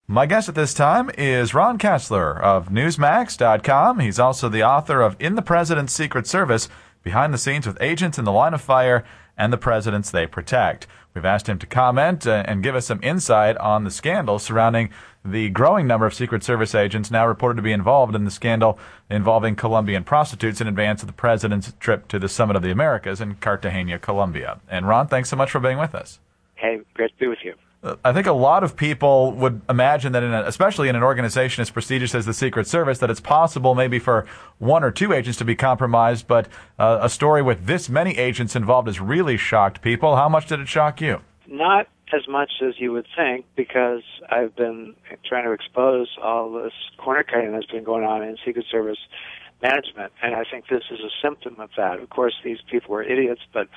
My guest at this time is Ron Kessler of Newsmax.com. He's also the author of In the President's Secret Service, Behind the Scenes with Agents in the Line of Fire and the Presidents They Protect. We've asked him to comment and give us some insight on the scandal surrounding the growing number of Secret Service agents now reported to be involved in the scandal involving Colombian prostitutes in advance of the President's trip to the Summit of the Americas in Cartagena, Colombia. And Ron, thanks so much for being with us. Hey, great to be with you. I think a lot of people would imagine that, especially in an organization as prestigious as the Secret Service, that it's possible maybe for one or two agents to be compromised, but a story with this many agents involved has really shocked people. How much did it shock you? Not as much as you would think, because I've been trying to expose all this corner cutting that's been going on in Secret Service management, and I think this is a symptom of that. Of course, these people were idiots, but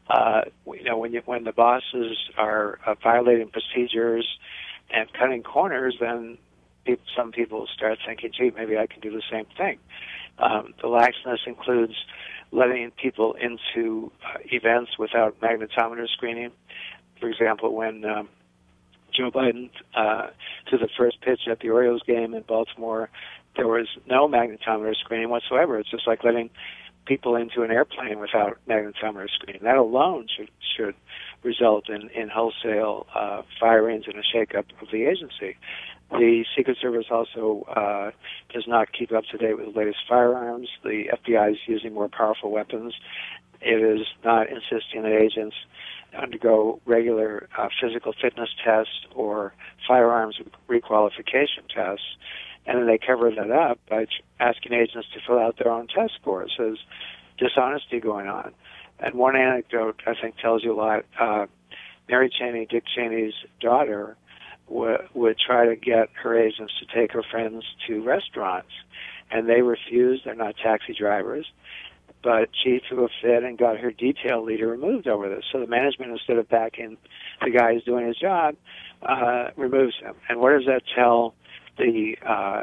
when the bosses are violating procedures and cutting corners, then some people start thinking, gee, maybe I can do the same thing. The laxness includes letting people into events without magnetometer screening. For example, when Joe Biden to the first pitch at the Orioles game in Baltimore, there was no magnetometer screening whatsoever. It's just like letting people into an airplane without magnetometer screening. That alone should result in wholesale firings and a shakeup of the agency. The Secret Service also does not keep up to date with the latest firearms. The FBI is using more powerful weapons. It is not insisting that agents undergo regular physical fitness tests or firearms requalification tests. And then they cover that up by asking agents to fill out their own test scores. So there's dishonesty going on. And one anecdote, I think, tells you a lot. Mary Cheney, Dick Cheney's daughter, would try to get her agents to take her friends to restaurants. And they refused. They're not taxi drivers. But she threw a fit and got her detail leader removed over this. So the management, instead of backing the guy who's doing his job, removes him. And what does that tell the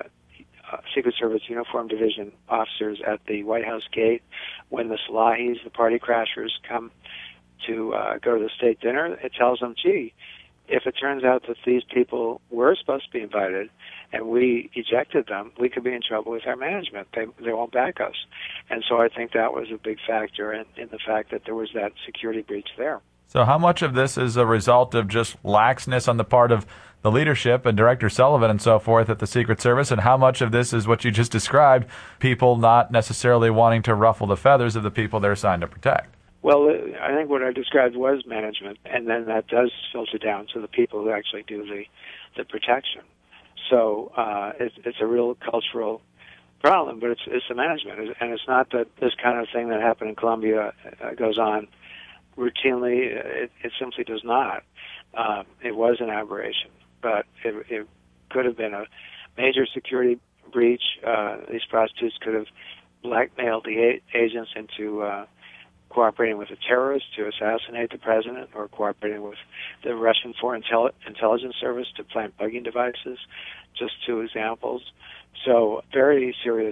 Secret Service Uniform Division officers at the White House gate when the Salahis, the party crashers, come to go to the state dinner? It tells them, gee, if it turns out that these people were supposed to be invited and we ejected them, we could be in trouble with our management. They won't back us. And so I think that was a big factor in the fact that there was that security breach there. So how much of this is a result of just laxness on the part of the leadership and Director Sullivan and so forth at the Secret Service, and how much of this is what you just described, people not necessarily wanting to ruffle the feathers of the people they're assigned to protect? Well, I think what I described was management, and then that does filter down to the people who actually do the protection. So it's a real cultural problem, but it's the management, and it's not that this kind of thing that happened in Colombia goes on routinely. It simply does not. It was an aberration, but it could have been a major security breach. These prostitutes could have blackmailed the agents into cooperating with a terrorist to assassinate the president, or cooperating with the Russian Foreign Intelligence Service to plant bugging devices, just two examples. So very serious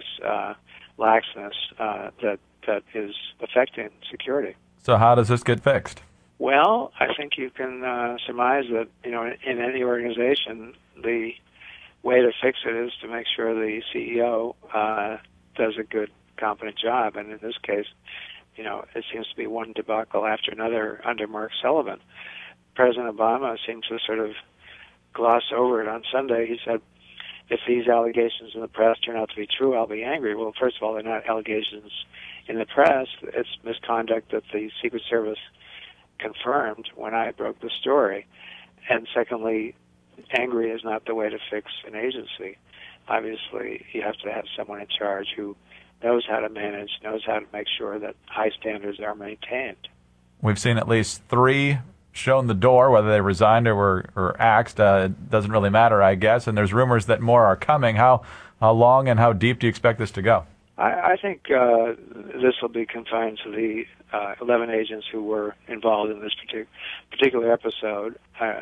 laxness that is affecting security. So how does this get fixed? Well, I think you can surmise that, in any organization, the way to fix it is to make sure the CEO does a good, competent job. And in this case, it seems to be one debacle after another under Mark Sullivan. President Obama seemed to sort of gloss over it on Sunday. He said, if these allegations in the press turn out to be true, I'll be angry. Well, first of all, they're not allegations in the press. It's misconduct that the Secret Service confirmed when I broke the story. And secondly, angry is not the way to fix an agency. Obviously, you have to have someone in charge who knows how to manage, knows how to make sure that high standards are maintained. We've seen at least 3 shown the door, whether they resigned or axed. It doesn't really matter, I guess. And there's rumors that more are coming. How long and how deep do you expect this to go? I think this will be confined to the 11 agents who were involved in this particular episode.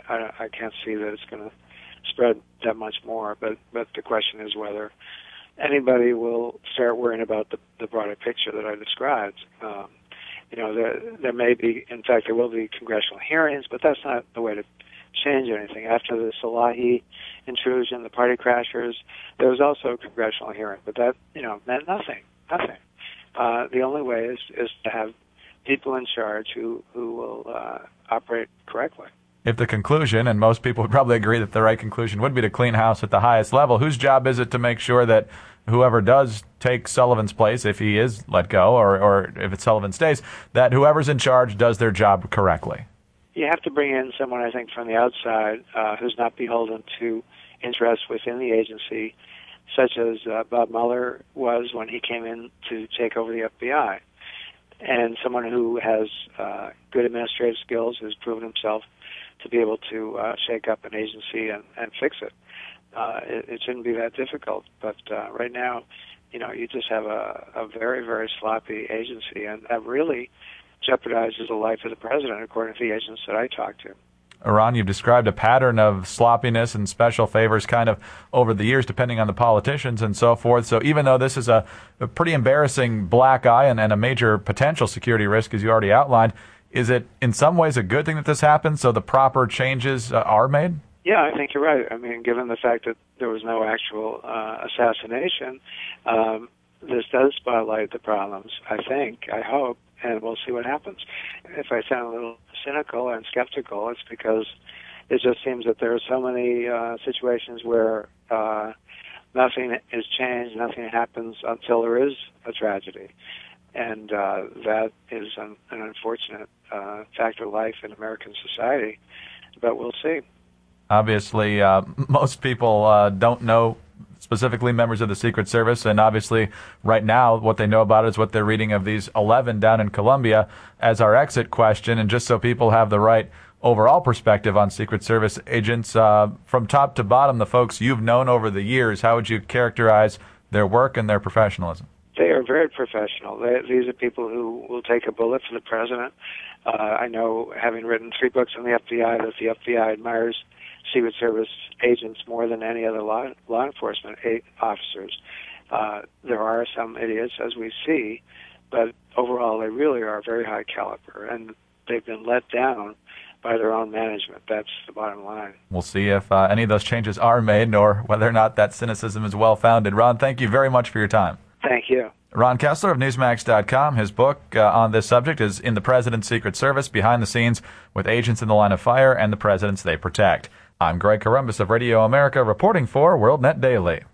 I can't see that it's going to spread that much more, but the question is whether anybody will start worrying about the broader picture that I described. There may be, in fact, there will be congressional hearings, but that's not the way to change anything. After the Salahi intrusion, the party crashers, there was also a congressional hearing, but that, meant nothing. Nothing. The only way is to have people in charge who will operate correctly. If the conclusion, and most people would probably agree that the right conclusion would be to clean house at the highest level, whose job is it to make sure that whoever does take Sullivan's place, if he is let go, or if it's Sullivan stays, that whoever's in charge does their job correctly? You have to bring in someone, I think, from the outside who's not beholden to interests within the agency, such as Bob Mueller was when he came in to take over the FBI, and someone who has good administrative skills, who's proven himself to be able to shake up an agency and fix it. It shouldn't be that difficult, but right now, you just have a very, very sloppy agency, and that really jeopardizes the life of the president, according to the agents that I talked to. Ron, you've described a pattern of sloppiness and special favors kind of over the years, depending on the politicians and so forth. So even though this is a pretty embarrassing black eye and a major potential security risk, as you already outlined, is it in some ways a good thing that this happens so the proper changes are made? Yeah, I think you're right. I mean, given the fact that there was no actual assassination, this does spotlight the problems, I hope, and we'll see what happens. If I sound a little cynical and skeptical, it's because it just seems that there are so many situations where nothing is changed, nothing happens until there is a tragedy. And that is an unfortunate fact of life in American society, but we'll see. Obviously, most people don't know specifically members of the Secret Service, and obviously right now what they know about it is what they're reading of these 11 down in Colombia as our exit question. And just so people have the right overall perspective on Secret Service agents, from top to bottom, the folks you've known over the years, how would you characterize their work and their professionalism? They are very professional. These are people who will take a bullet for the president. I know, having written 3 books on the FBI, that the FBI admires Secret Service agents more than any other law enforcement officers. There are some idiots, as we see, but overall they really are very high caliber, and they've been let down by their own management. That's the bottom line. We'll see if any of those changes are made, nor whether or not that cynicism is well-founded. Ron, thank you very much for your time. Thank you. Ron Kessler of Newsmax.com. His book on this subject is In the President's Secret Service, Behind the Scenes with Agents in the Line of Fire and the Presidents They Protect. I'm Greg Corombos of Radio America, reporting for WorldNet Daily.